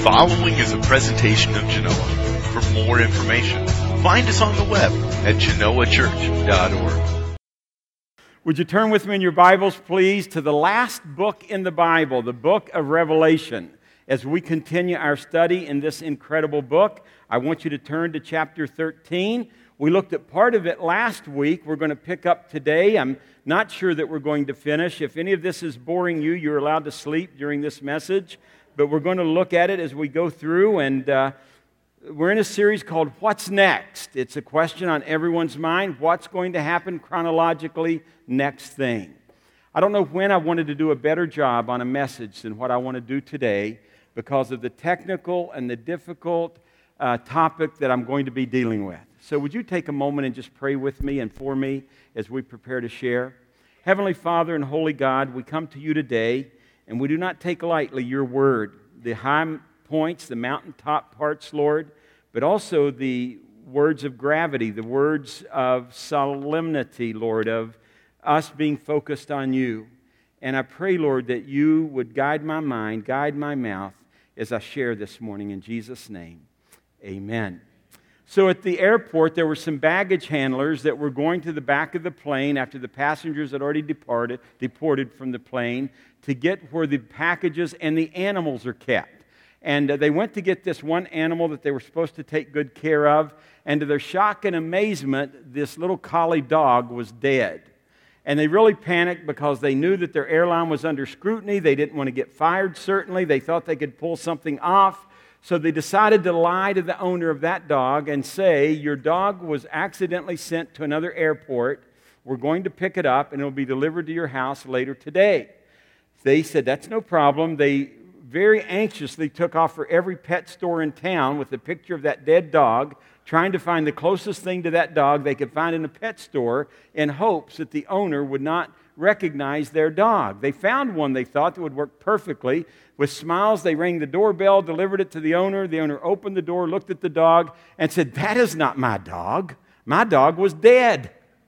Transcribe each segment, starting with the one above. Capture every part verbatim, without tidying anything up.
following is a presentation of Genoa. For more information, find us on the web at genoa church dot org. Would you turn with me in your Bibles, please, to the last book in the Bible, the book of Revelation. As we continue our study in this incredible book, I want you to turn to chapter thirteen. We looked at part of it last week. We're going to pick up today. I'm not sure that we're going to finish. If any of this is boring you, you're allowed to sleep during this message. But we're going to look at it as we go through, and uh, we're in a series called What's Next? It's a question on everyone's mind. What's going to happen chronologically next thing? I don't know when I wanted to do a better job on a message than what I want to do today because of the technical and the difficult uh, topic that I'm going to be dealing with. So would you take a moment and just pray with me and for me as we prepare to share? Heavenly Father and Holy God, we come to you today, and we do not take lightly your word, the high points, the mountaintop parts, Lord, but also the words of gravity, the words of solemnity, Lord, of us being focused on you. And I pray, Lord, that you would guide my mind, guide my mouth as I share this morning in Jesus' name. Amen. So at the airport, there were some baggage handlers that were going to the back of the plane after the passengers had already departed, deported from the plane to get where the packages and the animals are kept. And uh, they went to get this one animal that they were supposed to take good care of, and to their shock and amazement, this little collie dog was dead. And they really panicked because they knew that their airline was under scrutiny. They didn't want to get fired, certainly. They thought they could pull something off. So they decided to lie to the owner of that dog and say, your dog was accidentally sent to another airport. We're going to pick it up and it will be delivered to your house later today. They said, that's no problem. They very anxiously took off for every pet store in town with a picture of that dead dog, trying to find the closest thing to that dog they could find in a pet store in hopes that the owner would not recognize their dog. They found one they thought that would work perfectly. With smiles, they rang the doorbell, delivered it to the owner. The owner opened the door, looked at the dog, and said, that is not my dog. My dog was dead.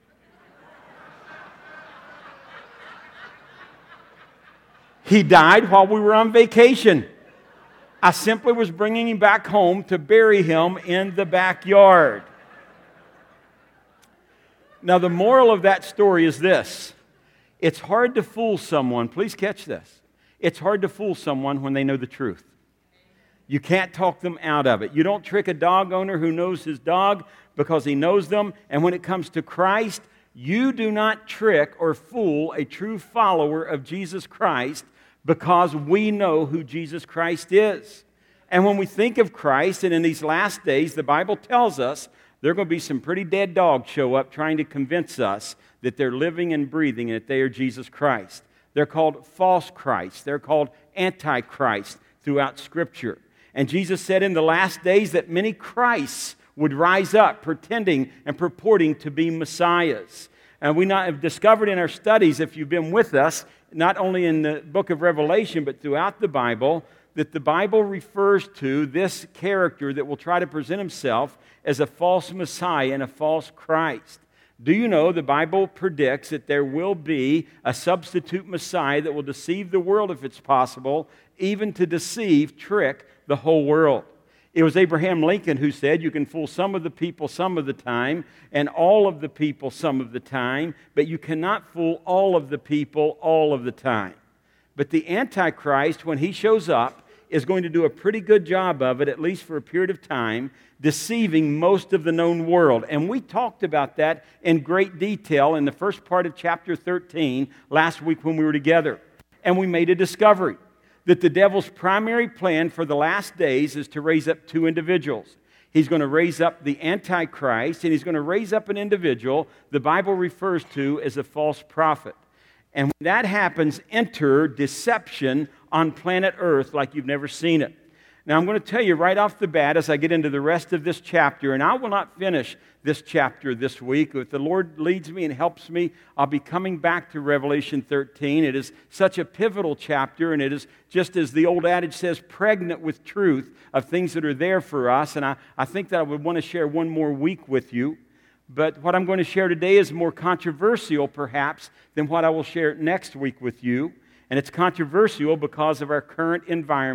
He died while we were on vacation. I simply was bringing him back home to bury him in the backyard. Now, the moral of that story is this. It's hard to fool someone. Please catch this. It's hard to fool someone when they know the truth. You can't talk them out of it. You don't trick a dog owner who knows his dog because he knows them. And when it comes to Christ, you do not trick or fool a true follower of Jesus Christ because we know who Jesus Christ is. And when we think of Christ, and in these last days, the Bible tells us there are going to be some pretty dead dogs show up trying to convince us that they're living and breathing and that they are Jesus Christ. They're called false Christs. They're called antichrist throughout Scripture. And Jesus said in the last days that many Christs would rise up pretending and purporting to be messiahs. And we not have discovered in our studies, if you've been with us, not only in the book of Revelation, but throughout the Bible, that the Bible refers to this character that will try to present himself as a false Messiah and a false Christ. Do you know the Bible predicts that there will be a substitute Messiah that will deceive the world if it's possible, even to deceive, trick the whole world? It was Abraham Lincoln who said, you can fool some of the people some of the time, and all of the people some of the time, but you cannot fool all of the people all of the time. But the Antichrist, when he shows up, is going to do a pretty good job of it, at least for a period of time, deceiving most of the known world. And we talked about that in great detail in the first part of chapter thirteen last week when we were together. And we made a discovery that the devil's primary plan for the last days is to raise up two individuals. He's going to raise up the Antichrist, and he's going to raise up an individual the Bible refers to as a false prophet. And when that happens, enter deception on planet Earth like you've never seen it. Now, I'm going to tell you right off the bat as I get into the rest of this chapter, and I will not finish this chapter this week. If the Lord leads me and helps me, I'll be coming back to Revelation thirteen. It is such a pivotal chapter, and it is, just as the old adage says, pregnant with truth of things that are there for us. And I, I think that I would want to share one more week with you. But what I'm going to share today is more controversial, perhaps, than what I will share next week with you. And it's controversial because of our current environment.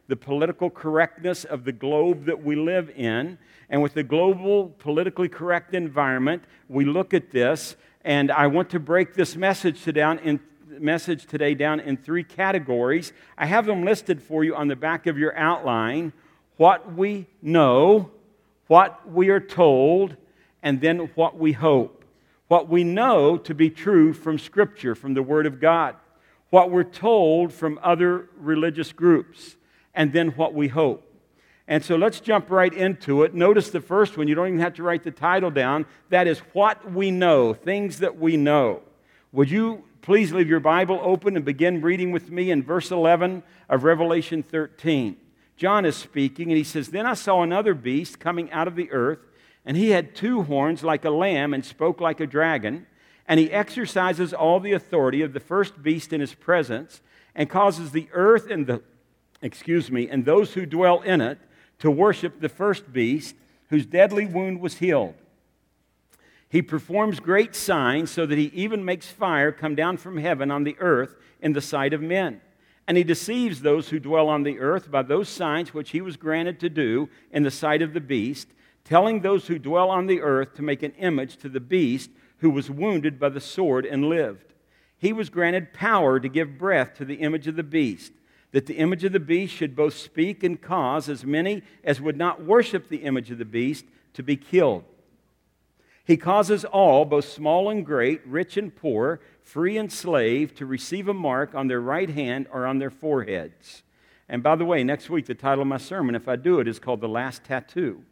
the political correctness of the globe that we live in. And with the global politically correct environment, we look at this, and I want to break this message down in message today down in three categories. I have them listed for you on the back of your outline. What we know, what we are told, and then what we hope. What we know to be true from Scripture, from the Word of God. What we're told from other religious groups. And then what we hope. And so let's jump right into it. Notice the first one. You don't even have to write the title down. That is what we know, things that we know. Would you please leave your Bible open and begin reading with me in verse eleven of Revelation thirteen. John is speaking, and he says, "Then I saw another beast coming out of the earth, and he had two horns like a lamb and spoke like a dragon. And he exercises all the authority of the first beast in his presence, and causes the earth and the, excuse me, and those who dwell in it to worship the first beast, whose deadly wound was healed. He performs great signs, so that he even makes fire come down from heaven on the earth in the sight of men. And he deceives those who dwell on the earth by those signs which he was granted to do in the sight of the beast, telling those who dwell on the earth to make an image to the beast who was wounded by the sword and lived. He was granted power to give breath to the image of the beast, that the image of the beast should both speak and cause as many as would not worship the image of the beast to be killed. He causes all, both small and great, rich and poor, free and slave, to receive a mark on their right hand or on their foreheads." And by the way, next week the title of my sermon, if I do it, is called "The Last Tattoo."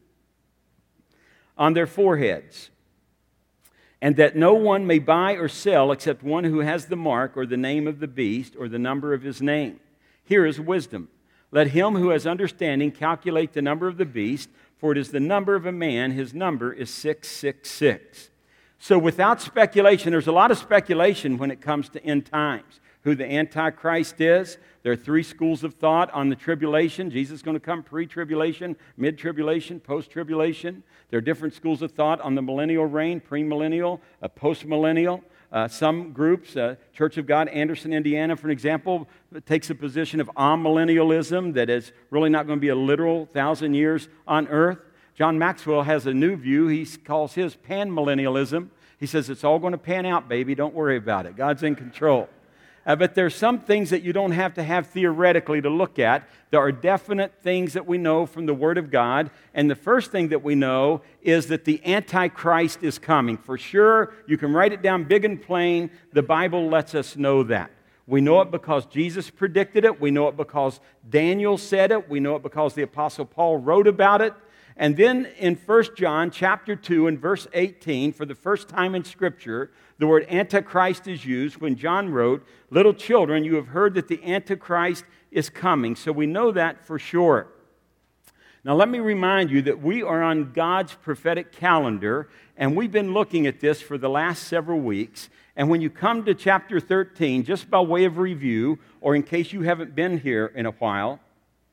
On their foreheads. "And that no one may buy or sell except one who has the mark or the name of the beast or the number of his name. Here is wisdom. Let him who has understanding calculate the number of the beast, for it is the number of a man. His number is six six six. So without speculation, there's a lot of speculation when it comes to end times. Who the Antichrist is. There are three schools of thought on the tribulation. Jesus is going to come pre-tribulation, mid-tribulation, post-tribulation. There are different schools of thought on the millennial reign, premillennial, uh, post-millennial. Uh, some groups, uh, Church of God, Anderson, Indiana, for an example, takes a position of amillennialism, that is really not going to be a literal thousand years on earth. John Maxwell has a new view. He calls his panmillennialism. He says it's all going to pan out, baby. Don't worry about it. God's in control. Uh, but there's some things that you don't have to have theoretically to look at. There are definite things that we know from the Word of God. And the first thing that we know is that the Antichrist is coming. For sure, you can write it down big and plain. The Bible lets us know that. We know it because Jesus predicted it. We know it because Daniel said it. We know it because the Apostle Paul wrote about it. And then in First John chapter two and verse eighteen, for the first time in Scripture, the word Antichrist is used when John wrote, "Little children, you have heard that the Antichrist is coming." So we know that for sure. Now let me remind you that we are on God's prophetic calendar, and we've been looking at this for the last several weeks. And when you come to chapter thirteen, just by way of review, or in case you haven't been here in a while,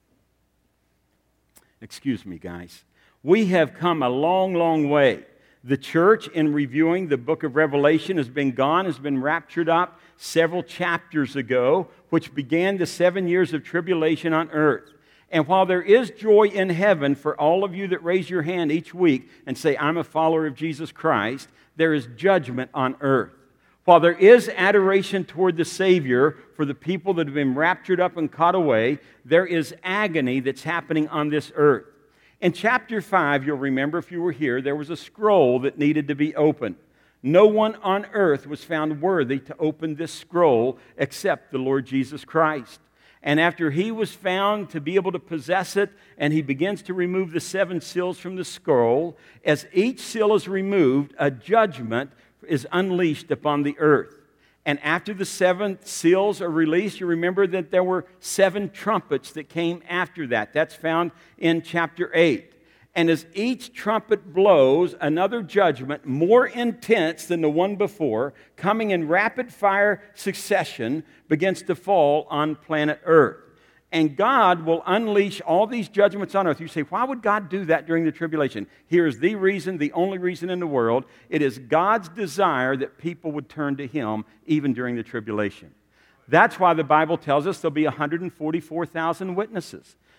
excuse me, guys, we have come a long, long way. The church, in reviewing the book of Revelation, has been gone, has been raptured up several chapters ago, which began the seven years of tribulation on earth. And while there is joy in heaven for all of you that raise your hand each week and say, "I'm a follower of Jesus Christ," there is judgment on earth. While there is adoration toward the Savior for the people that have been raptured up and caught away, there is agony that's happening on this earth. In chapter five, you'll remember if you were here, there was a scroll that needed to be opened. No one on earth was found worthy to open this scroll except the Lord Jesus Christ. And after he was found to be able to possess it, and he begins to remove the seven seals from the scroll, as each seal is removed, a judgment is unleashed upon the earth. And after the seven seals are released, you remember that there were seven trumpets that came after that. That's found in chapter eight. And as each trumpet blows, another judgment, more intense than the one before, coming in rapid fire succession, begins to fall on planet Earth. And God will unleash all these judgments on earth. You say, why would God do that during the tribulation? Here's the reason, the only reason in the world. It is God's desire that people would turn to Him even during the tribulation. That's why the Bible tells us there'll be one hundred forty-four thousand witnesses.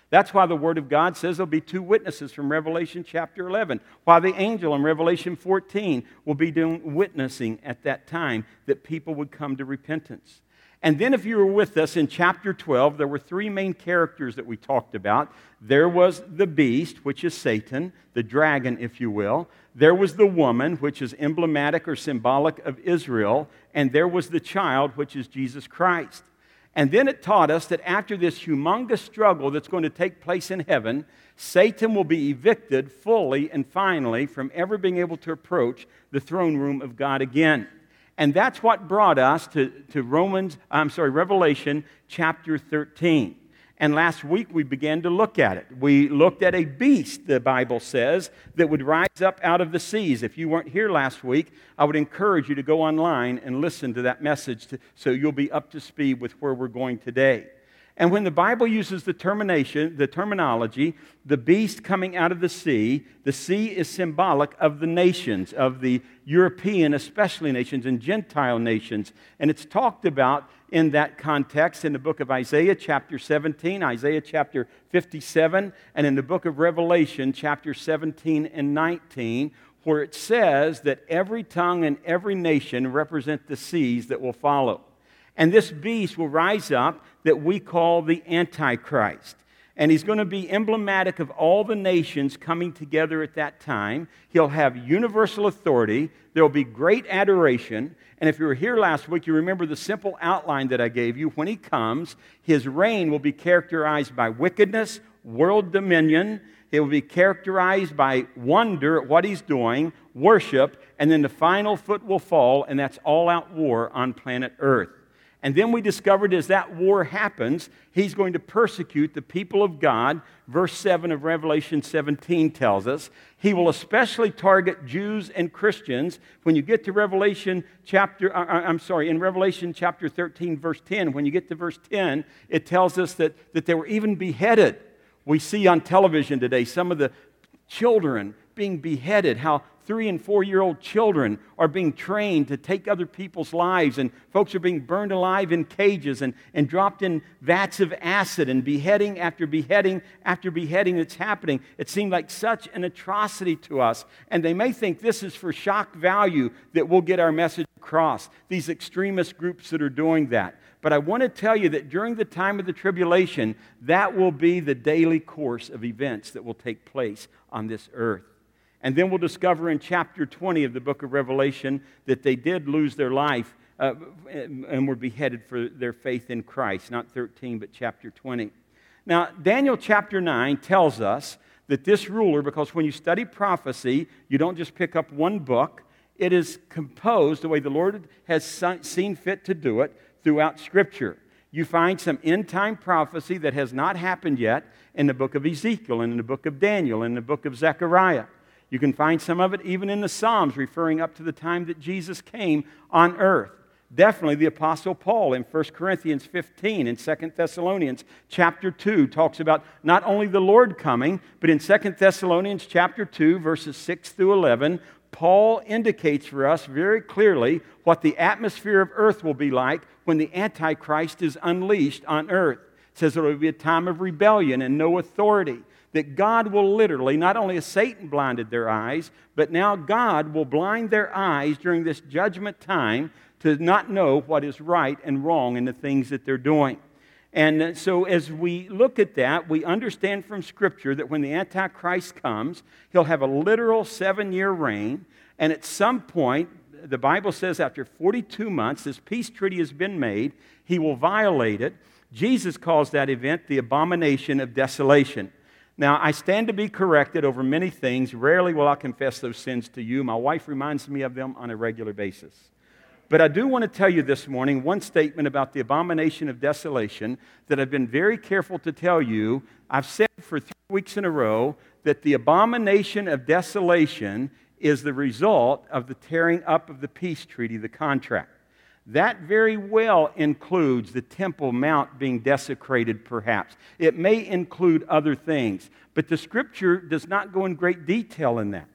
That's why the Word of God says there'll be two witnesses from Revelation chapter eleven. Why the angel in Revelation fourteen will be doing witnessing at that time that people would come to repentance. And then if you were with us in chapter twelve, there were three main characters that we talked about. There was the beast, which is Satan, the dragon, if you will. There was the woman, which is emblematic or symbolic of Israel. And there was the child, which is Jesus Christ. And then it taught us that after this humongous struggle that's going to take place in heaven, Satan will be evicted fully and finally from ever being able to approach the throne room of God again. And that's what brought us to, to Romans, I'm sorry, Revelation chapter thirteen. And last week we began to look at it. We looked at a beast, the Bible says, that would rise up out of the seas. If you weren't here last week, I would encourage you to go online and listen to that message to, so you'll be up to speed with where we're going today. And when the Bible uses the termination, the terminology, the beast coming out of the sea, the sea is symbolic of the nations, of the European, especially nations, and Gentile nations. And it's talked about in that context in the book of Isaiah chapter seventeen, Isaiah chapter fifty-seven, and in the book of Revelation chapter seventeen and nineteen, where it says that every tongue and every nation represent the seas that will follow. And this beast will rise up that we call the Antichrist. And he's going to be emblematic of all the nations coming together at that time. He'll have universal authority. There will be great adoration. And if you were here last week, you remember the simple outline that I gave you. When he comes, his reign will be characterized by wickedness, world dominion. It will be characterized by wonder at what he's doing, worship, and then the final foot will fall, and that's all-out war on planet Earth. And then we discovered as that war happens, he's going to persecute the people of God. Verse seven of Revelation seventeen tells us. He will especially target Jews and Christians. When you get to Revelation chapter, I'm sorry, in Revelation chapter thirteen, verse ten, when you get to verse ten, it tells us that, that they were even beheaded. We see on television today some of the children being beheaded, how three and four-year-old children are being trained to take other people's lives, and folks are being burned alive in cages and, and dropped in vats of acid, and beheading after beheading after beheading that's happening. It seemed like such an atrocity to us, and they may think this is for shock value that we'll get our message across, these extremist groups that are doing that. But I want to tell you that during the time of the tribulation, that will be the daily course of events that will take place on this earth. And then we'll discover in chapter twenty of the book of Revelation that they did lose their life uh, and were beheaded for their faith in Christ. Not thirteen, but chapter twenty. Now, Daniel chapter nine tells us that this ruler, because when you study prophecy, you don't just pick up one book. It is composed the way the Lord has seen fit to do it throughout Scripture. You find some end-time prophecy that has not happened yet in the book of Ezekiel, and in the book of Daniel, and in the book of Zechariah. You can find some of it even in the Psalms, referring up to the time that Jesus came on earth. Definitely the Apostle Paul in First Corinthians fifteen and Second Thessalonians chapter two talks about not only the Lord coming, but in Second Thessalonians chapter two, verses six through eleven, Paul indicates for us very clearly what the atmosphere of earth will be like when the Antichrist is unleashed on earth. It says there will be a time of rebellion and no authority. That God will literally, not only has Satan blinded their eyes, but now God will blind their eyes during this judgment time to not know what is right and wrong in the things that they're doing. And so as we look at that, we understand from Scripture that when the Antichrist comes, he'll have a literal seven-year reign, and at some point, the Bible says after forty-two months, this peace treaty has been made, he will violate it. Jesus calls that event the abomination of desolation. Now, I stand to be corrected over many things. Rarely will I confess those sins to you. My wife reminds me of them on a regular basis. But I do want to tell you this morning one statement about the abomination of desolation that I've been very careful to tell you. I've said for three weeks in a row that the abomination of desolation is the result of the tearing up of the peace treaty, the contract. That very well includes the Temple Mount being desecrated, perhaps. It may include other things, but the Scripture does not go in great detail in that.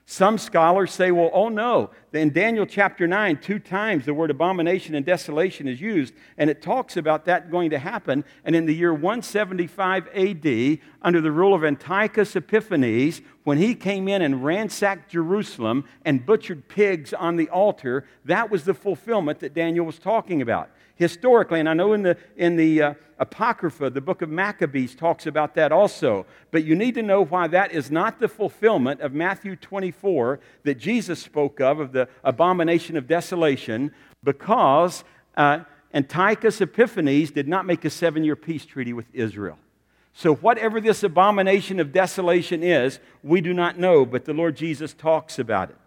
Some scholars say, well, oh no, in Daniel chapter nine, two times the word abomination and desolation is used, and it talks about that going to happen. And in the year one seventy-five A D, under the rule of Antiochus Epiphanes, when he came in and ransacked Jerusalem and butchered pigs on the altar, that was the fulfillment that Daniel was talking about. Historically, and I know in the, in the uh, Apocrypha, the book of Maccabees talks about that also, but you need to know why that is not the fulfillment of Matthew twenty-four that Jesus spoke of, of the abomination of desolation, because uh, Antiochus Epiphanes did not make a seven-year peace treaty with Israel. So whatever this abomination of desolation is, we do not know, but the Lord Jesus talks about it.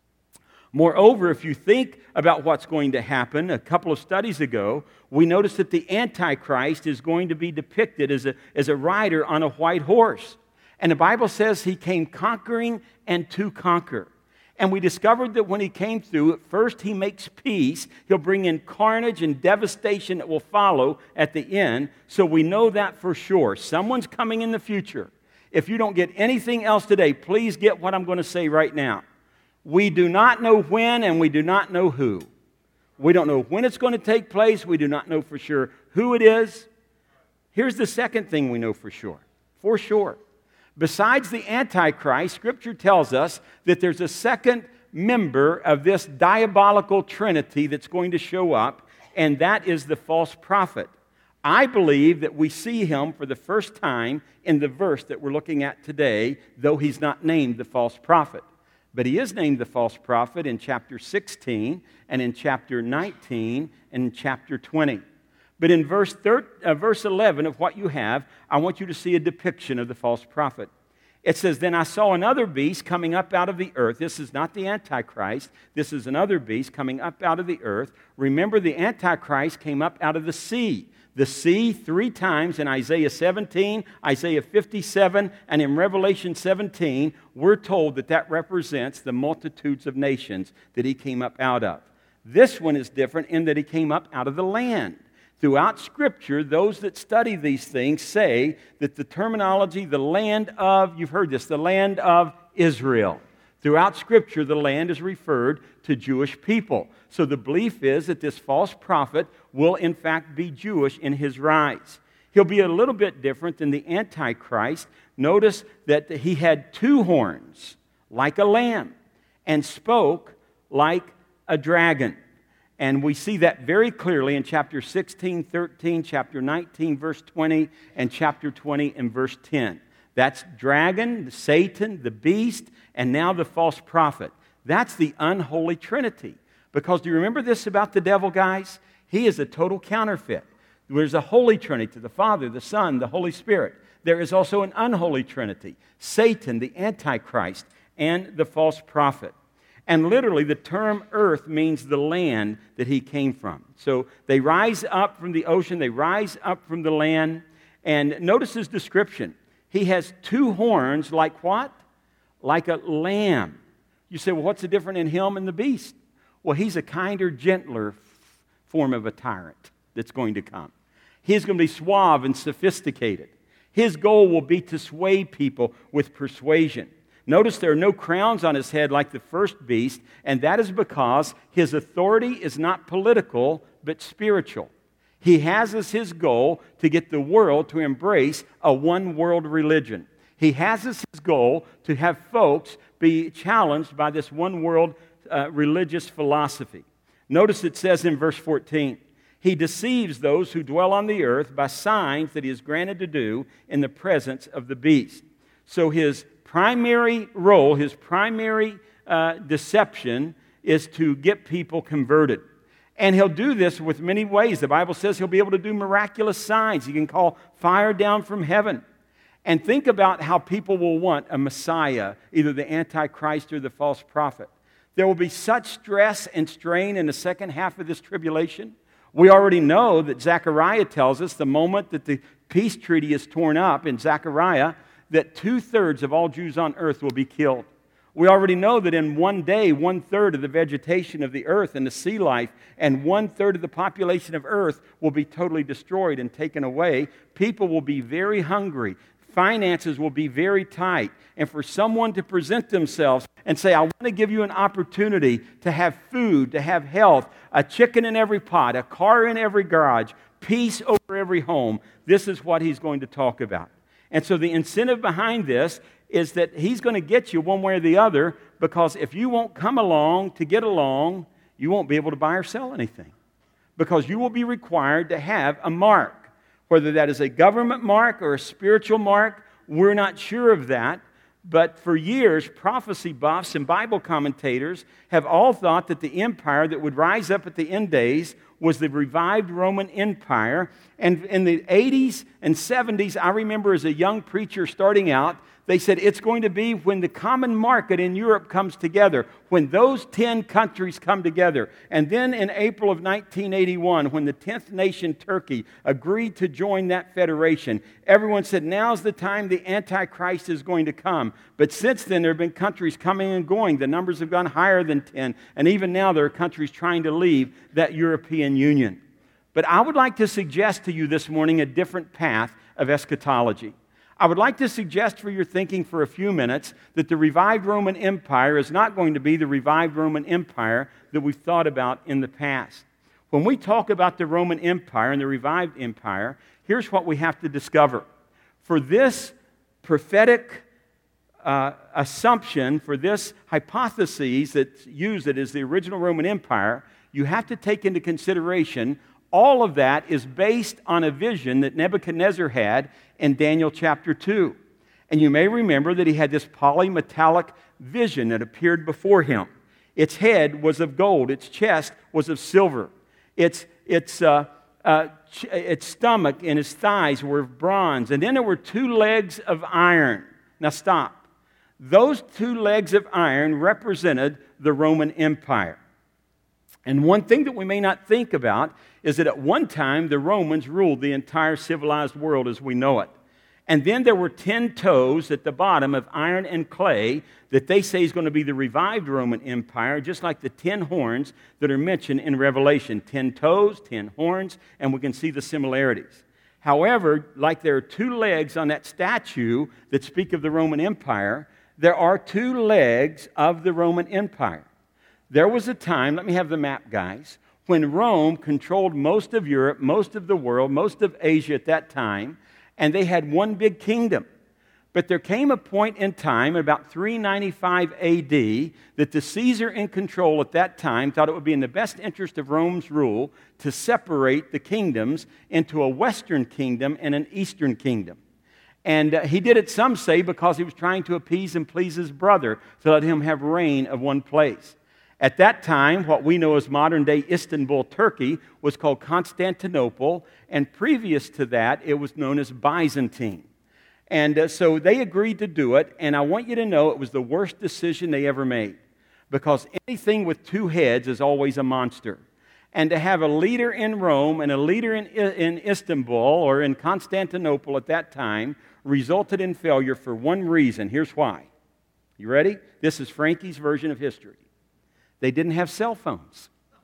Moreover, if you think about what's going to happen, a couple of studies ago, we noticed that the Antichrist is going to be depicted as a, as a rider on a white horse. And the Bible says he came conquering and to conquer. And we discovered that when he came through, at first he makes peace. He'll bring in carnage and devastation that will follow at the end. So we know that for sure. Someone's coming in the future. If you don't get anything else today, please get what I'm going to say right now. We do not know when, and we do not know who. We don't know when it's going to take place. We do not know for sure who it is. Here's the second thing we know for sure. For sure. Besides the Antichrist, Scripture tells us that there's a second member of this diabolical trinity that's going to show up, and that is the false prophet. I believe that we see him for the first time in the verse that we're looking at today, though he's not named the false prophet. But he is named the false prophet in chapter sixteen and in chapter nineteen and in chapter twenty. But in verse, thirteen, uh, verse eleven of what you have, I want you to see a depiction of the false prophet. It says, "Then I saw another beast coming up out of the earth." This is not the Antichrist. This is another beast coming up out of the earth. Remember, the Antichrist came up out of the sea. The sea three times in Isaiah seventeen, Isaiah fifty-seven, and in Revelation seventeen, we're told that that represents the multitudes of nations that he came up out of. This one is different in that he came up out of the land. Throughout Scripture, those that study these things say that the terminology, the land of, you've heard this, the land of Israel. Throughout Scripture, the land is referred to Jewish people. So the belief is that this false prophet will in fact be Jewish in his rise. He'll be a little bit different than the Antichrist. Notice that he had two horns, like a lamb, and spoke like a dragon. And we see that very clearly in chapter sixteen, thirteen, chapter nineteen, verse twenty, and chapter twenty and verse ten. That's dragon, Satan, the beast, and now the false prophet. That's the unholy trinity. Because do you remember this about the devil, guys? He is a total counterfeit. There's a holy trinity, the Father, the Son, the Holy Spirit. There is also an unholy trinity, Satan, the Antichrist, and the false prophet. And literally, the term earth means the land that he came from. So they rise up from the ocean, they rise up from the land. And notice his description. He has two horns like what? Like a lamb. You say, well, what's the difference in him and the beast? Well, he's a kinder, gentler form of a tyrant that's going to come. He's going to be suave and sophisticated. His goal will be to sway people with persuasion. Notice there are no crowns on his head like the first beast, and that is because his authority is not political, but spiritual. He has as his goal to get the world to embrace a one-world religion. He has as his goal to have folks be challenged by this one-world uh, religious philosophy. Notice it says in verse fourteen, he deceives those who dwell on the earth by signs that he is granted to do in the presence of the beast. So his primary role, his primary uh, deception is to get people converted. And he'll do this with many ways. The Bible says he'll be able to do miraculous signs. He can call fire down from heaven. And think about how people will want a Messiah, either the Antichrist or the false prophet. There will be such stress and strain in the second half of this tribulation. We already know that Zechariah tells us the moment that the peace treaty is torn up in Zechariah, that two-thirds of all Jews on earth will be killed. We already know that in one day, one-third of the vegetation of the earth and the sea life and one-third of the population of earth will be totally destroyed and taken away. People will be very hungry. finances will be very tight. And for someone to present themselves and say, I want to give you an opportunity to have food, to have health, a chicken in every pot, a car in every garage, peace over every home, this is what he's going to talk about. And so the incentive behind this is that he's going to get you one way or the other, because if you won't come along to get along, you won't be able to buy or sell anything, because you will be required to have a mark. Whether that is a government mark or a spiritual mark, we're not sure of that. But for years, prophecy buffs and Bible commentators have all thought that the empire that would rise up at the end days was the revived Roman Empire. And in the eighties and seventies, I remember as a young preacher starting out, they said it's going to be when the common market in Europe comes together, when those ten countries come together. And then in April of nineteen eighty-one, when the tenth nation, Turkey, agreed to join that federation, everyone said, now's the time the Antichrist is going to come. But since then, there have been countries coming and going. The numbers have gone higher than ten. And even now, there are countries trying to leave that European Union. But I would like to suggest to you this morning a different path of eschatology. I would like to suggest for your thinking for a few minutes that the revived Roman Empire is not going to be the revived Roman Empire that we've thought about in the past. When we talk about the Roman Empire and the revived empire, here's what we have to discover. For this prophetic uh, assumption, for this hypothesis that's used that is the original Roman Empire, you have to take into consideration all of that is based on a vision that Nebuchadnezzar had in Daniel chapter two. And you may remember that he had this polymetallic vision that appeared before him. Its head was of gold. Its chest was of silver. Its, its, uh, uh, ch- its stomach and its thighs were of bronze. And then there were two legs of iron. Now stop. Those two legs of iron represented the Roman Empire. And one thing that we may not think about is that at one time the Romans ruled the entire civilized world as we know it. And then there were ten toes at the bottom of iron and clay that they say is going to be the revived Roman Empire, just like the ten horns that are mentioned in Revelation. Ten toes, ten horns, and we can see the similarities. However, like there are two legs on that statue that speak of the Roman Empire, there are two legs of the Roman Empire. There was a time, let me have the map, guys, when Rome controlled most of Europe, most of the world, most of Asia at that time, and they had one big kingdom. But there came a point in time, about three ninety-five A D, that the Caesar in control at that time thought it would be in the best interest of Rome's rule to separate the kingdoms into a western kingdom and an eastern kingdom. And uh, he did it, some say, because he was trying to appease and please his brother to let him have reign of one place. At that time, what we know as modern-day Istanbul, Turkey, was called Constantinople, and previous to that, it was known as Byzantine. And uh, so they agreed to do it, and I want you to know it was the worst decision they ever made, because anything with two heads is always a monster. And to have a leader in Rome and a leader in, in Istanbul or in Constantinople at that time resulted in failure for one reason. Here's why. You ready? This is Frankie's version of history. They didn't have cell phones.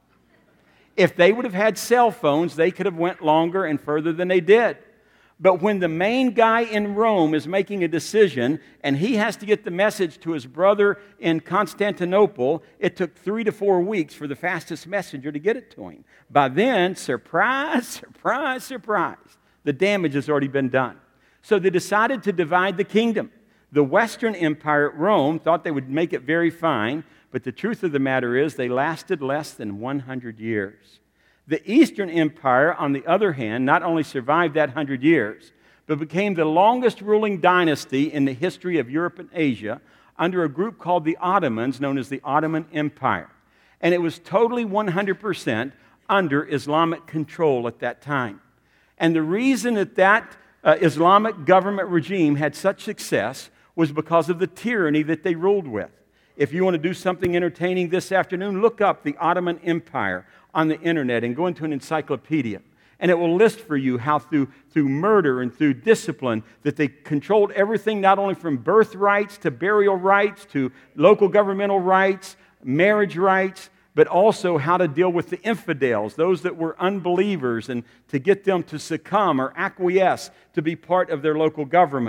If they would have had cell phones, they could have went longer and further than they did. But when the main guy in Rome is making a decision and he has to get the message to his brother in Constantinople, it took three to four weeks for the fastest messenger to get it to him. By then, surprise, surprise, surprise, the damage has already been done. So they decided to divide the kingdom. The Western Empire at Rome thought they would make it very fine, but the truth of the matter is they lasted less than one hundred years. The Eastern Empire, on the other hand, not only survived that one hundred years, but became the longest ruling dynasty in the history of Europe and Asia under a group called the Ottomans, known as the Ottoman Empire. And it was totally one hundred percent under Islamic control at that time. And the reason that that uh, Islamic government regime had such success was because of the tyranny that they ruled with. If you want to do something entertaining this afternoon, look up the Ottoman Empire on the internet and go into an encyclopedia. And it will list for you how through, through murder and through discipline that they controlled everything, not only from birth rights to burial rights to local governmental rights, marriage rights, but also how to deal with the infidels, those that were unbelievers, and to get them to succumb or acquiesce to be part of their local government.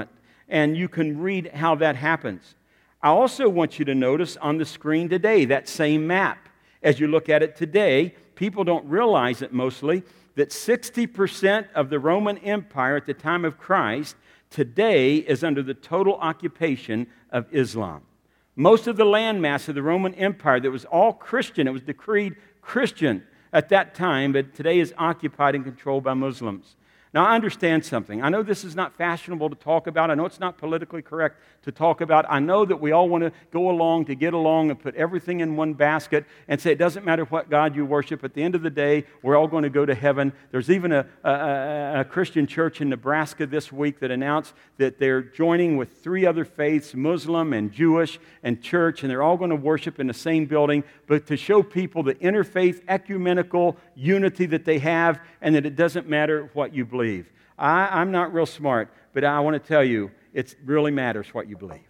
And you can read how that happens. I also want you to notice on the screen today, that same map. As you look at it today, people don't realize it mostly, that sixty percent of the Roman Empire at the time of Christ today is under the total occupation of Islam. Most of the landmass of the Roman Empire that was all Christian, it was decreed Christian at that time, but today is occupied and controlled by Muslims. Now, I understand something. I know this is not fashionable to talk about. I know it's not politically correct to talk about. I know that we all want to go along to get along and put everything in one basket and say it doesn't matter what God you worship. At the end of the day, we're all going to go to heaven. There's even a, a, a Christian church in Nebraska this week that announced that they're joining with three other faiths, Muslim and Jewish and church, and they're all going to worship in the same building, but to show people the interfaith ecumenical unity that they have and that it doesn't matter what you believe. I, I'm not real smart, but I want to tell you, it really matters what you believe.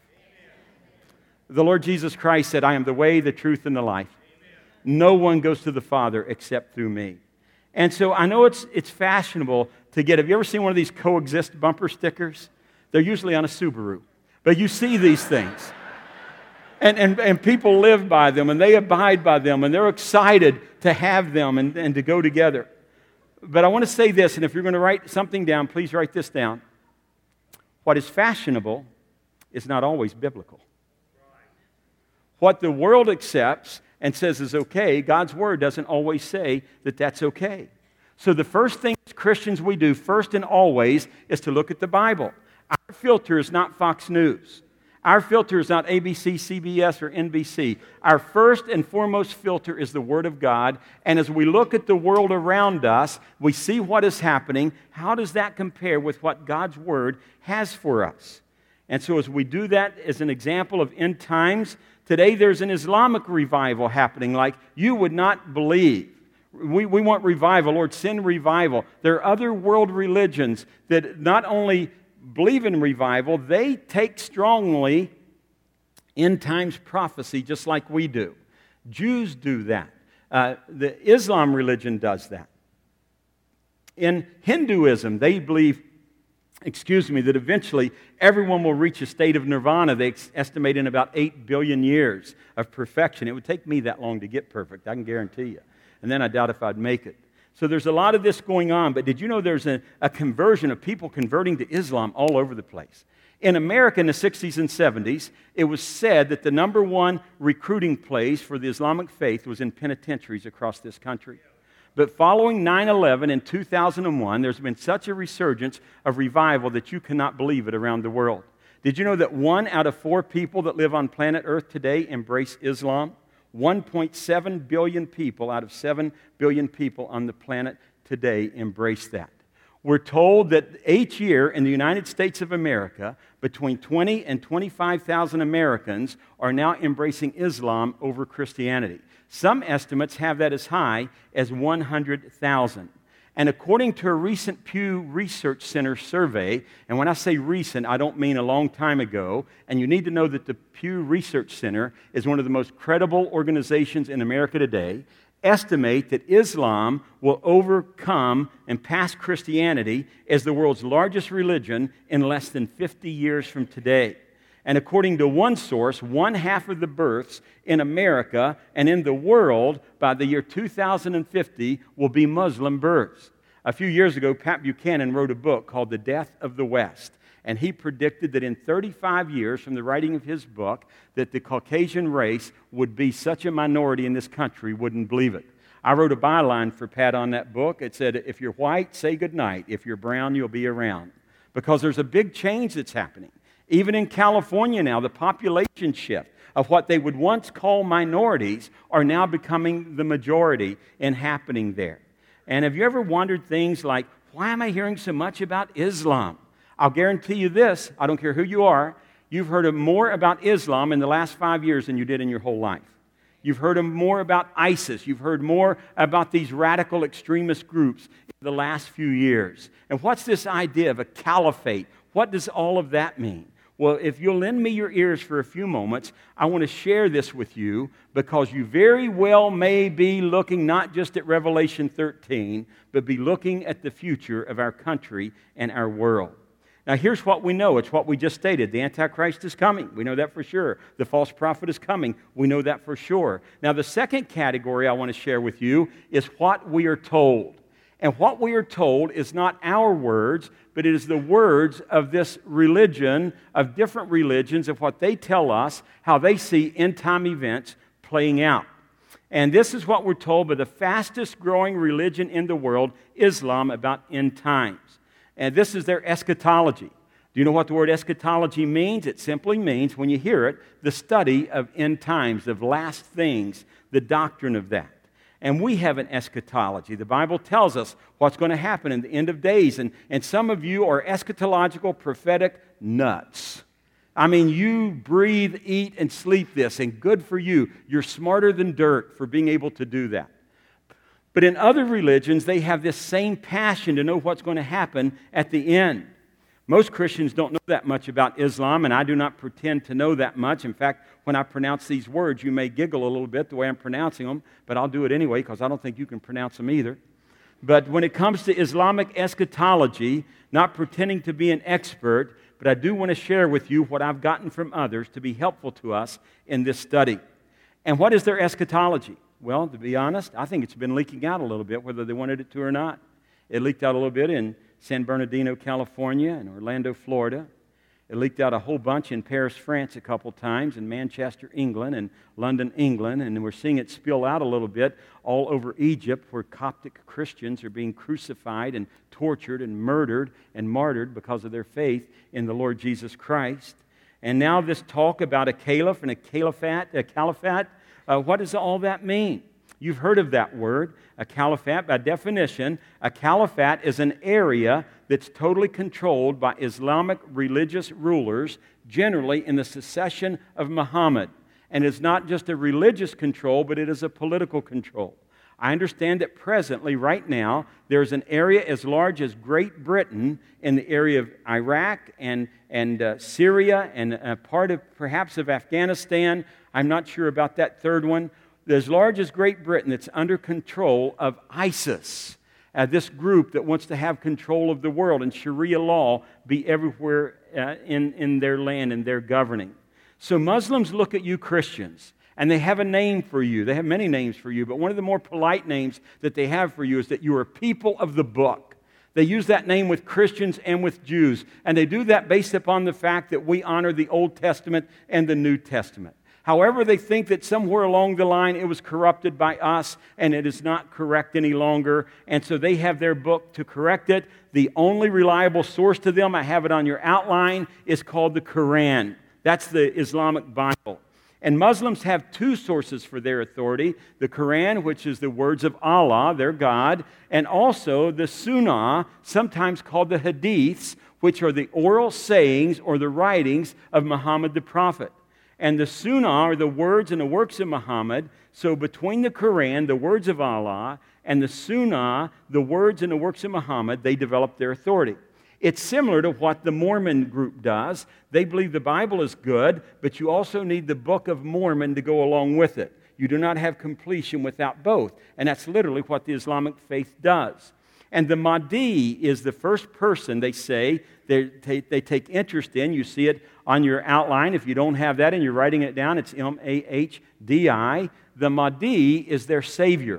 The Lord Jesus Christ said, I am the way, the truth, and the life. No one goes to the Father except through me. And so I know it's, it's fashionable to get, have you ever seen one of these coexist bumper stickers? They're usually on a Subaru. But you see these things. And, and, and people live by them, and they abide by them, and they're excited to have them and, and to go together. But I want to say this, and if you're going to write something down, please write this down. What is fashionable is not always biblical. What the world accepts and says is okay, God's Word doesn't always say that that's okay. So the first thing as Christians we do, first and always, is to look at the Bible. Our filter is not Fox News. Our filter is not A B C, C B S, or N B C. Our first and foremost filter is the Word of God. And as we look at the world around us, we see what is happening. How does that compare with what God's Word has for us? And so as we do that as an example of end times, today there's an Islamic revival happening like you would not believe. We, we want revival. Lord, send revival. There are other world religions that not only believe in revival, they take strongly end times prophecy just like we do. Jews do that. Uh, the Islam religion does that. In Hinduism, they believe, excuse me, that eventually everyone will reach a state of nirvana. They estimate in about eight billion years of perfection. It would take me that long to get perfect, I can guarantee you. And then I doubt if I'd make it. So there's a lot of this going on, but did you know there's a, a conversion of people converting to Islam all over the place? In America in the sixties and seventies, it was said that the number one recruiting place for the Islamic faith was in penitentiaries across this country. But following nine eleven in two thousand one, there's been such a resurgence of revival that you cannot believe it around the world. Did you know that one out of four people that live on planet Earth today embrace Islam? one point seven billion people out of seven billion people on the planet today embrace that. We're told that each year in the United States of America, between twenty and twenty-five thousand Americans are now embracing Islam over Christianity. Some estimates have that as high as one hundred thousand. And according to a recent Pew Research Center survey, and when I say recent, I don't mean a long time ago, and you need to know that the Pew Research Center is one of the most credible organizations in America today, estimate that Islam will overcome and pass Christianity as the world's largest religion in less than fifty years from today. And according to one source, one half of the births in America and in the world by the year two thousand fifty will be Muslim births. A few years ago, Pat Buchanan wrote a book called The Death of the West. And he predicted that in thirty-five years from the writing of his book, that the Caucasian race would be such a minority in this country, wouldn't believe it. I wrote a byline for Pat on that book. It said, if you're white, say goodnight. If you're brown, you'll be around. Because there's a big change that's happening. Even in California now, the population shift of what they would once call minorities are now becoming the majority and happening there. And have you ever wondered things like, why am I hearing so much about Islam? I'll guarantee you this, I don't care who you are, you've heard more about Islam in the last five years than you did in your whole life. You've heard more about ISIS. You've heard more about these radical extremist groups in the last few years. And what's this idea of a caliphate? What does all of that mean? Well, if you'll lend me your ears for a few moments, I want to share this with you because you very well may be looking not just at Revelation thirteen, but be looking at the future of our country and our world. Now, here's what we know. It's what we just stated. The Antichrist is coming. We know that for sure. The false prophet is coming. We know that for sure. Now, the second category I want to share with you is what we are told. And what we are told is not our words, but it is the words of this religion, of different religions, of what they tell us, how they see end-time events playing out. And this is what we're told by the fastest growing religion in the world, Islam, about end times. And this is their eschatology. Do you know what the word eschatology means? It simply means, when you hear it, the study of end times, of last things, the doctrine of that. And we have an eschatology. The Bible tells us what's going to happen in the end of days. And, and some of you are eschatological, prophetic nuts. I mean, you breathe, eat, and sleep this, and good for you. You're smarter than dirt for being able to do that. But in other religions, they have this same passion to know what's going to happen at the end. Most Christians don't know that much about Islam, and I do not pretend to know that much. In fact, when I pronounce these words, you may giggle a little bit the way I'm pronouncing them, but I'll do it anyway because I don't think you can pronounce them either. But when it comes to Islamic eschatology, not pretending to be an expert, but I do want to share with you what I've gotten from others to be helpful to us in this study. And what is their eschatology? Well, to be honest, I think it's been leaking out a little bit, whether they wanted it to or not. It leaked out a little bit in San Bernardino, California, and Orlando, Florida. It leaked out a whole bunch in Paris, France a couple times, in Manchester, England, and London, England, and we're seeing it spill out a little bit all over Egypt, where Coptic Christians are being crucified and tortured and murdered and martyred because of their faith in the Lord Jesus Christ. And now this talk about a caliph and a caliphate, a caliphate, uh, what does all that mean? You've heard of that word, a caliphate. By definition, a caliphate is an area that's totally controlled by Islamic religious rulers, generally in the succession of Muhammad. And it's not just a religious control, but it is a political control. I understand that presently, right now, there's an area as large as Great Britain in the area of Iraq and, and uh, Syria and a part of perhaps of Afghanistan. I'm not sure about that third one. As large as Great Britain, that's under control of ISIS, uh, this group that wants to have control of the world and Sharia law be everywhere uh, in, in their land and their governing. So Muslims look at you Christians, and they have a name for you. They have many names for you, but one of the more polite names that they have for you is that you are people of the book. They use that name with Christians and with Jews, and they do that based upon the fact that we honor the Old Testament and the New Testament. However, they think that somewhere along the line it was corrupted by us and it is not correct any longer. And so they have their book to correct it. The only reliable source to them, I have it on your outline, is called the Quran. That's the Islamic Bible. And Muslims have two sources for their authority. The Quran, which is the words of Allah, their God, and also the Sunnah, sometimes called the Hadiths, which are the oral sayings or the writings of Muhammad the Prophet. And the Sunnah are the words and the works of Muhammad. So between the Quran, the words of Allah, and the Sunnah, the words and the works of Muhammad, they develop their authority. It's similar to what the Mormon group does. They believe the Bible is good, but you also need the Book of Mormon to go along with it. You do not have completion without both. And that's literally what the Islamic faith does. And the Mahdi is the first person, they say, they, they, they take interest in. You see it on your outline. If you don't have that and you're writing it down, it's M A H D I. The Mahdi is their Savior.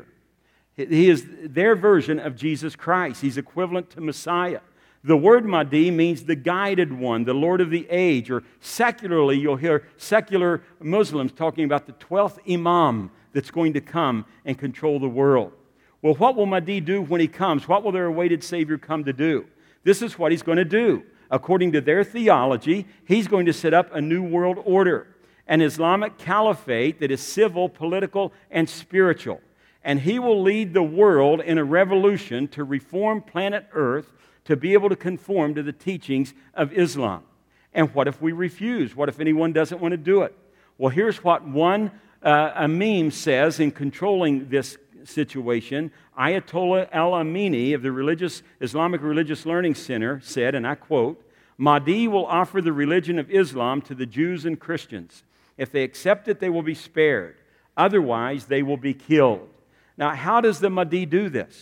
He is their version of Jesus Christ. He's equivalent to Messiah. The word Mahdi means the guided one, the Lord of the age, or secularly you'll hear secular Muslims talking about the twelfth Imam that's going to come and control the world. Well, what will Mahdi do when he comes? What will their awaited Savior come to do? This is what he's going to do. According to their theology, he's going to set up a new world order, an Islamic caliphate that is civil, political, and spiritual. And he will lead the world in a revolution to reform planet Earth to be able to conform to the teachings of Islam. And what if we refuse? What if anyone doesn't want to do it? Well, here's what one uh, Imam says in controlling this situation. Ayatollah al-Amini of the religious Islamic Religious Learning Center said, and I quote, "Mahdi will offer the religion of Islam to the Jews and Christians. If they accept it, they will be spared. Otherwise, they will be killed." Now, how does the Mahdi do this?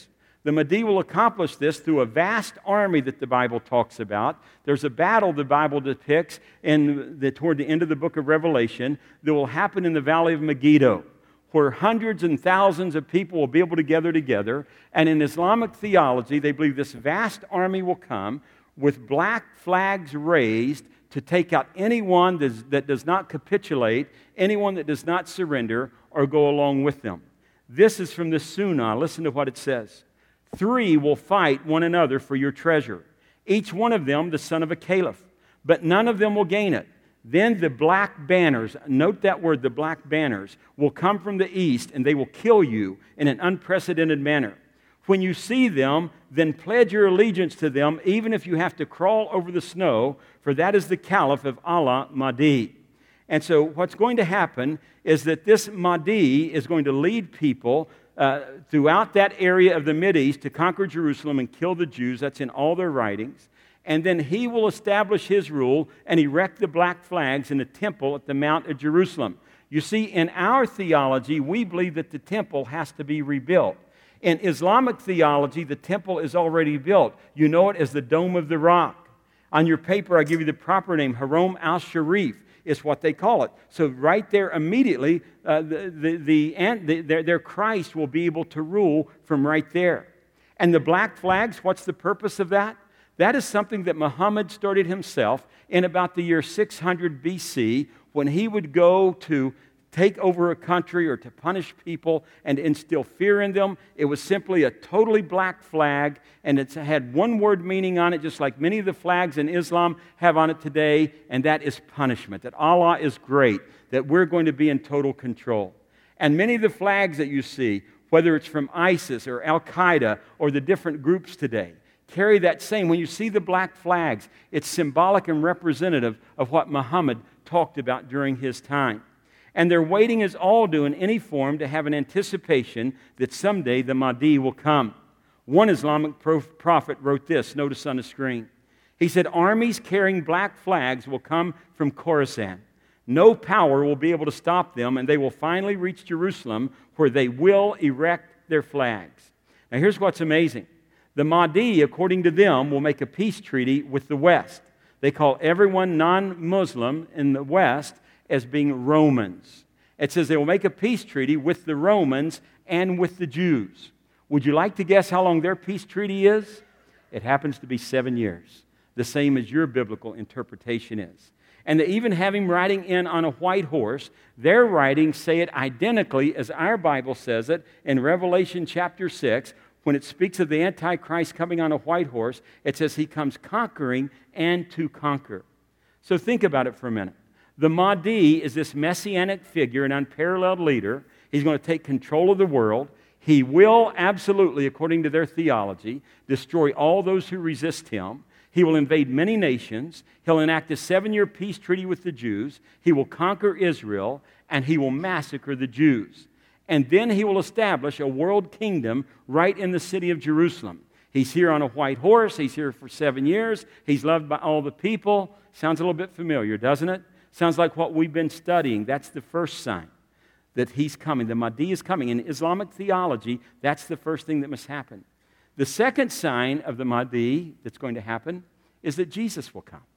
The Mahdi will accomplish this through a vast army that the Bible talks about. There's a battle the Bible depicts in the, toward the end of the book of Revelation that will happen in the valley of Megiddo, where hundreds and thousands of people will be able to gather together. And in Islamic theology, they believe this vast army will come with black flags raised to take out anyone that does not capitulate, anyone that does not surrender or go along with them. This is from the Sunnah. Listen to what it says. Three will fight one another for your treasure, each one of them the son of a caliph, but none of them will gain it. Then the black banners, note that word, the black banners, will come from the east, and they will kill you in an unprecedented manner. When you see them, then pledge your allegiance to them, even if you have to crawl over the snow, for that is the caliph of Allah, Mahdi. And so what's going to happen is that this Mahdi is going to lead people uh, throughout that area of the Mideast to conquer Jerusalem and kill the Jews. That's in all their writings. And then he will establish his rule and erect the black flags in the temple at the Mount of Jerusalem. You see, in our theology, we believe that the temple has to be rebuilt. In Islamic theology, the temple is already built. You know it as the Dome of the Rock. On your paper, I give you the proper name, Haram al-Sharif is what they call it. So right there immediately, uh, the, the, the, and the, their, their Christ will be able to rule from right there. And the black flags, what's the purpose of that? That is something that Muhammad started himself in about the year six hundred B C when he would go to take over a country or to punish people and instill fear in them. It was simply a totally black flag, and it had one word meaning on it, just like many of the flags in Islam have on it today, and that is punishment, that Allah is great, that we're going to be in total control. And many of the flags that you see, whether it's from ISIS or Al-Qaeda or the different groups today, carry that same. When you see the black flags, it's symbolic and representative of what Muhammad talked about during his time. And they're waiting, as all do in any form, to have an anticipation that someday the Mahdi will come. One Islamic prophet wrote this, notice on the screen. He said, armies carrying black flags will come from Khorasan. No power will be able to stop them, and they will finally reach Jerusalem, where they will erect their flags. Now here's what's amazing. The Mahdi, according to them, will make a peace treaty with the West. They call everyone non-Muslim in the West as being Romans. It says they will make a peace treaty with the Romans and with the Jews. Would you like to guess how long their peace treaty is? It happens to be seven years, the same as your biblical interpretation is. And they even have him riding in on a white horse. Their writings say it identically as our Bible says it in Revelation chapter six. When it speaks of the Antichrist coming on a white horse, it says he comes conquering and to conquer. So think about it for a minute. The Mahdi is this messianic figure, an unparalleled leader. He's going to take control of the world. He will absolutely, according to their theology, destroy all those who resist him. He will invade many nations. He'll enact a seven-year peace treaty with the Jews. He will conquer Israel, and he will massacre the Jews. And then he will establish a world kingdom right in the city of Jerusalem. He's here on a white horse. He's here for seven years. He's loved by all the people. Sounds a little bit familiar, doesn't it? Sounds like what we've been studying. That's the first sign that he's coming. The Mahdi is coming. In Islamic theology, that's the first thing that must happen. The second sign of the Mahdi that's going to happen is that Jesus will come.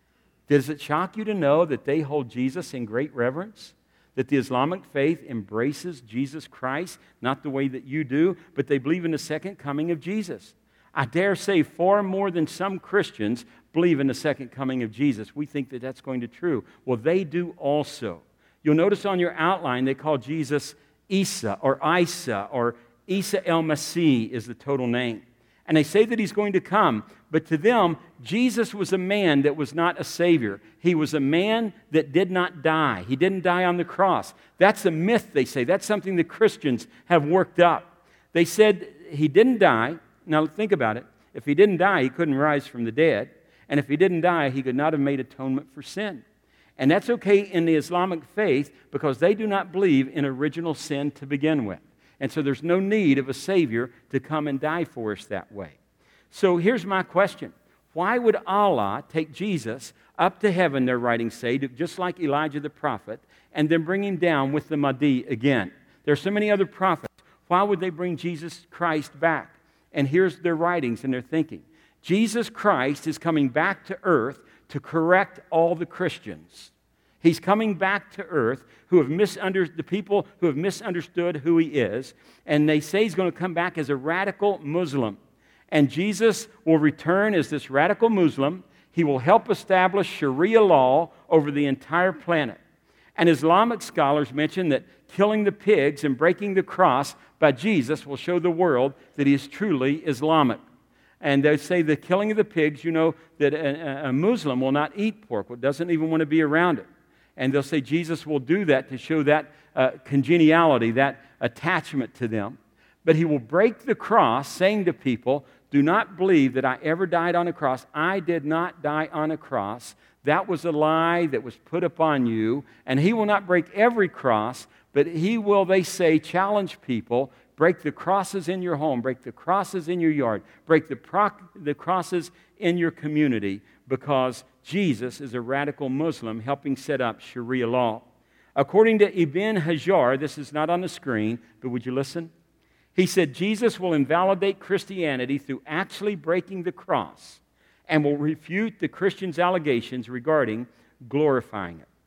Does it shock you to know that they hold Jesus in great reverence? That the Islamic faith embraces Jesus Christ, not the way that you do, but they believe in the second coming of Jesus. I dare say far more than some Christians believe in the second coming of Jesus. We think that that's going to be true. Well, they do also. You'll notice on your outline they call Jesus Isa or Isa or Isa el-Masih is the total name. And they say that he's going to come. But to them, Jesus was a man that was not a savior. He was a man that did not die. He didn't die on the cross. That's a myth, they say. That's something the Christians have worked up. They said he didn't die. Now think about it. If he didn't die, he couldn't rise from the dead. And if he didn't die, he could not have made atonement for sin. And that's okay in the Islamic faith because they do not believe in original sin to begin with. And so there's no need of a Savior to come and die for us that way. So here's my question. Why would Allah take Jesus up to heaven, their writings say, just like Elijah the prophet, and then bring him down with the Mahdi again? There are so many other prophets. Why would they bring Jesus Christ back? And here's their writings and their thinking. Jesus Christ is coming back to earth to correct all the Christians. He's coming back to earth who have misunderstood, the people who have misunderstood who he is, and they say he's going to come back as a radical Muslim. And Jesus will return as this radical Muslim. He will help establish Sharia law over the entire planet. And Islamic scholars mention that killing the pigs and breaking the cross by Jesus will show the world that he is truly Islamic. And they say the killing of the pigs, you know, that a, a Muslim will not eat pork, doesn't even want to be around it. And they'll say Jesus will do that to show that uh, congeniality, that attachment to them. But he will break the cross, saying to people, do not believe that I ever died on a cross. I did not die on a cross. That was a lie that was put upon you. And he will not break every cross, but he will, they say, challenge people. Break the crosses in your home. Break the crosses in your yard. Break the, pro- the crosses in your community, because Jesus is a radical Muslim helping set up Sharia law. According to Ibn Hajar, this is not on the screen, but would you listen? He said Jesus will invalidate Christianity through actually breaking the cross and will refute the Christians' allegations regarding glorifying it.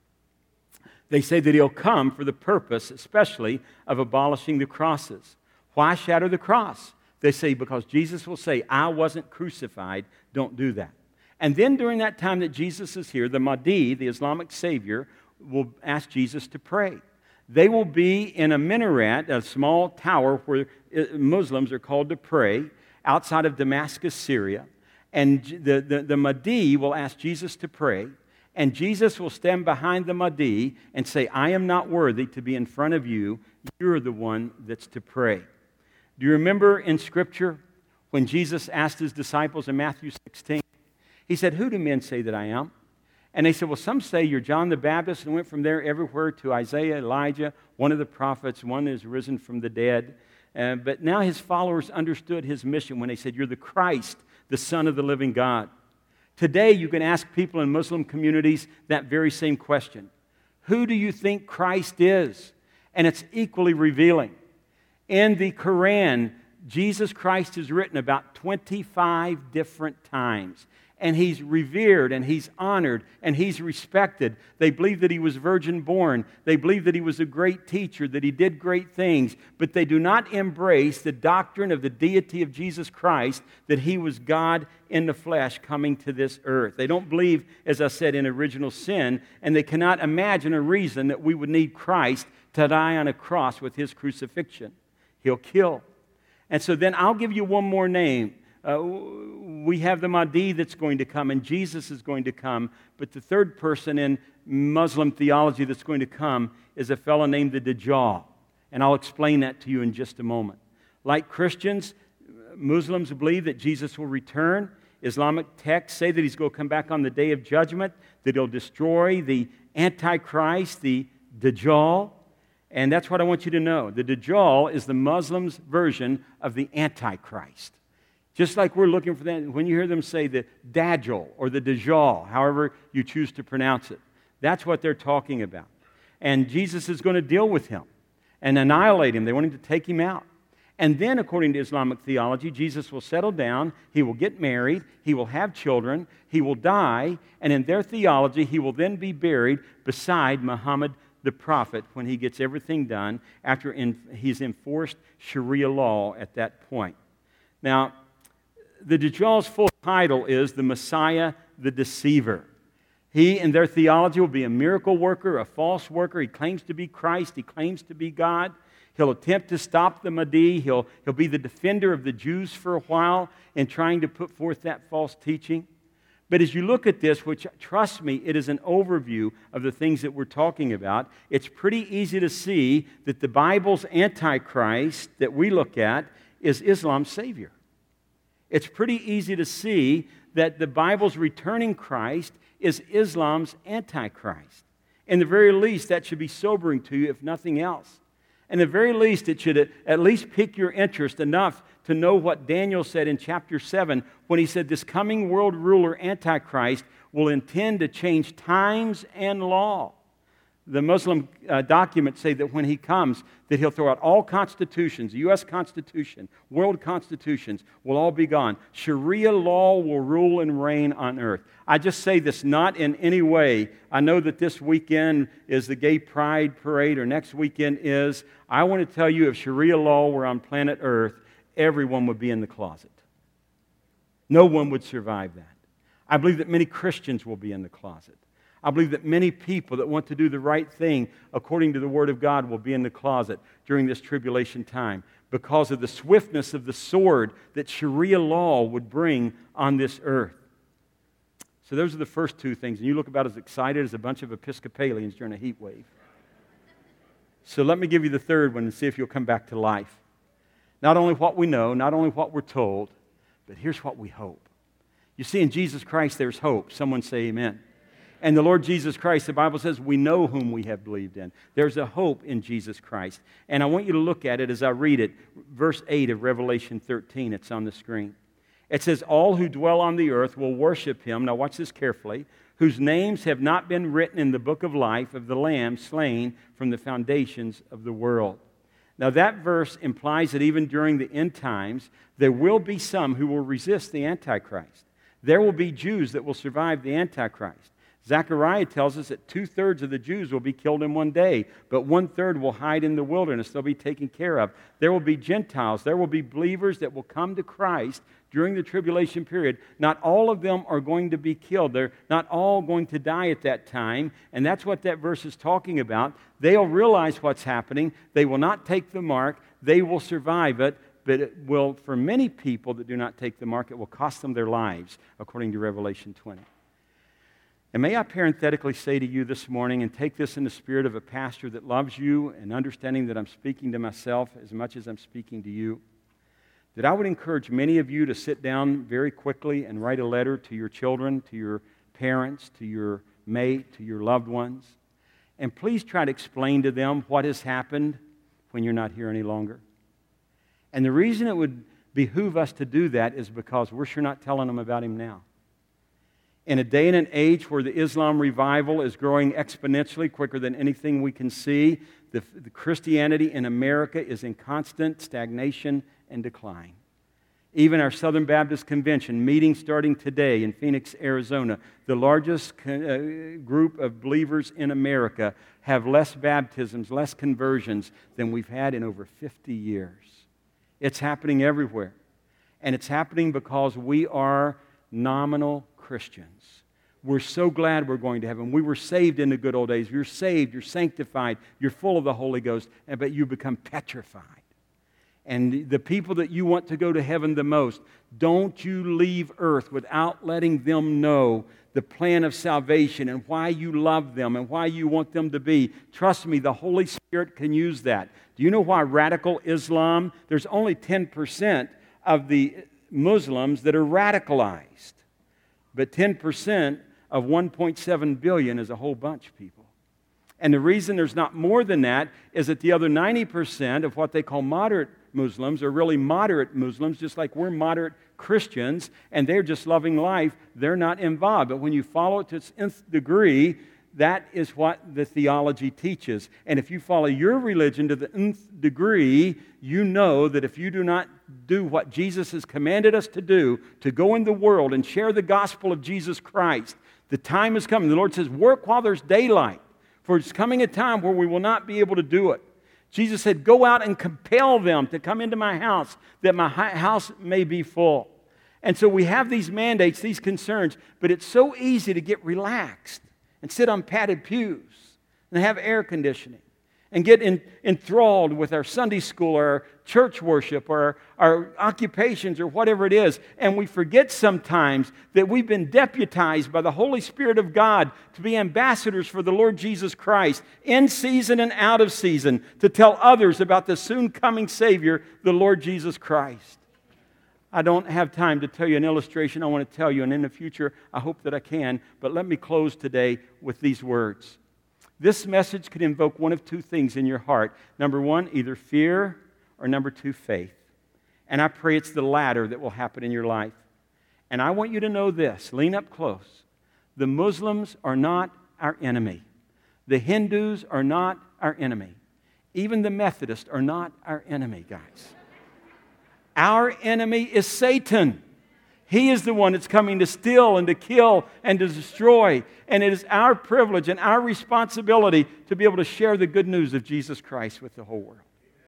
They say that he'll come for the purpose, especially, of abolishing the crosses. Why shatter the cross? They say because Jesus will say, I wasn't crucified, don't do that. And then during that time that Jesus is here, the Mahdi, the Islamic Savior, will ask Jesus to pray. They will be in a minaret, a small tower where Muslims are called to pray, outside of Damascus, Syria. And the, the, the Mahdi will ask Jesus to pray, and Jesus will stand behind the Mahdi and say, I am not worthy to be in front of you. You're the one that's to pray. Do you remember in Scripture when Jesus asked his disciples in Matthew sixteen? He said, who do men say that I am? And they said, well, some say you're John the Baptist, and went from there everywhere to Isaiah, Elijah, one of the prophets, one is risen from the dead. Uh, but now his followers understood his mission when they said, you're the Christ, the Son of the living God. Today, you can ask people in Muslim communities that very same question. Who do you think Christ is? And it's equally revealing. In the Quran, Jesus Christ is written about twenty-five different times. And he's revered, and he's honored, and he's respected. They believe that he was virgin born. They believe that he was a great teacher, that he did great things. But they do not embrace the doctrine of the deity of Jesus Christ, that he was God in the flesh coming to this earth. They don't believe, as I said, in original sin, and they cannot imagine a reason that we would need Christ to die on a cross with his crucifixion. He'll kill. And so then I'll give you one more name. Uh, we have the Mahdi that's going to come, and Jesus is going to come. But the third person in Muslim theology that's going to come is a fellow named the Dajjal. And I'll explain that to you in just a moment. Like Christians, Muslims believe that Jesus will return. Islamic texts say that he's going to come back on the day of judgment, that he'll destroy the Antichrist, the Dajjal. And that's what I want you to know. The Dajjal is the Muslims' version of the Antichrist. Just like we're looking for that, when you hear them say the Dajjal or the Dajjal, however you choose to pronounce it, that's what they're talking about. And Jesus is going to deal with him and annihilate him. They want him to take him out. And then, according to Islamic theology, Jesus will settle down, he will get married, he will have children, he will die, and in their theology, he will then be buried beside Muhammad the prophet when he gets everything done after in, he's enforced Sharia law at that point. Now, the Dajjal's full title is the Messiah, the Deceiver. He, in their theology, will be a miracle worker, a false worker. He claims to be Christ. He claims to be God. He'll attempt to stop the Mahdi. He'll, he'll be the defender of the Jews for a while in trying to put forth that false teaching. But as you look at this, which, trust me, it is an overview of the things that we're talking about, it's pretty easy to see that the Bible's Antichrist that we look at is Islam's Savior. It's pretty easy to see that the Bible's returning Christ is Islam's Antichrist. In the very least, that should be sobering to you, if nothing else. In the very least, it should at least pique your interest enough to know what Daniel said in chapter seven when he said this coming world ruler, Antichrist, will intend to change times and law. The Muslim uh, documents say that when he comes, that he'll throw out all constitutions, the U S Constitution, world constitutions will all be gone. Sharia law will rule and reign on earth. I just say this not in any way. I know that this weekend is the Gay Pride Parade, or next weekend is. I want to tell you, if Sharia law were on planet earth, everyone would be in the closet. No one would survive that. I believe that many Christians will be in the closet. I believe that many people that want to do the right thing according to the Word of God will be in the closet during this tribulation time because of the swiftness of the sword that Sharia law would bring on this earth. So those are the first two things. And you look about as excited as a bunch of Episcopalians during a heat wave. So let me give you the third one and see if you'll come back to life. Not only what we know, not only what we're told, but here's what we hope. You see, in Jesus Christ there's hope. Someone say amen. And the Lord Jesus Christ, the Bible says, we know whom we have believed in. There's a hope in Jesus Christ. And I want you to look at it as I read it. Verse eight of Revelation thirteen, it's on the screen. It says, all who dwell on the earth will worship him, now watch this carefully, whose names have not been written in the book of life of the Lamb slain from the foundations of the world. Now that verse implies that even during the end times, there will be some who will resist the Antichrist. There will be Jews that will survive the Antichrist. Zechariah tells us that two-thirds of the Jews will be killed in one day, but one-third will hide in the wilderness. They'll be taken care of. There will be Gentiles. There will be believers that will come to Christ during the tribulation period. Not all of them are going to be killed. They're not all going to die at that time, and that's what that verse is talking about. They'll realize what's happening. They will not take the mark. They will survive it, but it will, for many people that do not take the mark, it will cost them their lives, according to Revelation twenty. And may I parenthetically say to you this morning, and take this in the spirit of a pastor that loves you and understanding that I'm speaking to myself as much as I'm speaking to you, that I would encourage many of you to sit down very quickly and write a letter to your children, to your parents, to your mate, to your loved ones, and please try to explain to them what has happened when you're not here any longer. And the reason it would behoove us to do that is because we're sure not telling them about him now. In a day and an age where the Islam revival is growing exponentially quicker than anything we can see, the, the Christianity in America is in constant stagnation and decline. Even our Southern Baptist Convention, meeting starting today in Phoenix, Arizona, the largest uh, group of believers in America, have less baptisms, less conversions than we've had in over fifty years. It's happening everywhere. And it's happening because we are nominal Christians. We're so glad we're going to heaven. We were saved in the good old days. You're saved, you're sanctified, you're full of the Holy Ghost, but you become petrified. And the people that you want to go to heaven the most, don't you leave earth without letting them know the plan of salvation and why you love them and why you want them to be. Trust me, the Holy Spirit can use that. Do you know why radical Islam, there's only ten percent of the Muslims that are radicalized. But ten percent of one point seven billion is a whole bunch of people. And the reason there's not more than that is that the other ninety percent of what they call moderate Muslims are really moderate Muslims, just like we're moderate Christians, and they're just loving life. They're not involved. But when you follow it to its nth degree, that is what the theology teaches. And if you follow your religion to the nth degree, you know that if you do not do what Jesus has commanded us to do, to go in the world and share the gospel of Jesus Christ, the time is coming. The Lord says, work while there's daylight, for it's coming a time where we will not be able to do it. Jesus said, go out and compel them to come into my house, that my house may be full. And so we have these mandates, these concerns, but it's so easy to get relaxed and sit on padded pews and have air conditioning and get in, enthralled with our Sunday school or our church worship or our, our occupations or whatever it is. And we forget sometimes that we've been deputized by the Holy Spirit of God to be ambassadors for the Lord Jesus Christ in season and out of season to tell others about the soon coming Savior, the Lord Jesus Christ. I don't have time to tell you an illustration I want to tell you, and in the future, I hope that I can, but let me close today with these words. This message could invoke one of two things in your heart. Number one, either fear, or number two, faith. And I pray it's the latter that will happen in your life. And I want you to know this. Lean up close. The Muslims are not our enemy. The Hindus are not our enemy. Even the Methodists are not our enemy, guys. Our enemy is Satan. He is the one that's coming to steal and to kill and to destroy. And it is our privilege and our responsibility to be able to share the good news of Jesus Christ with the whole world.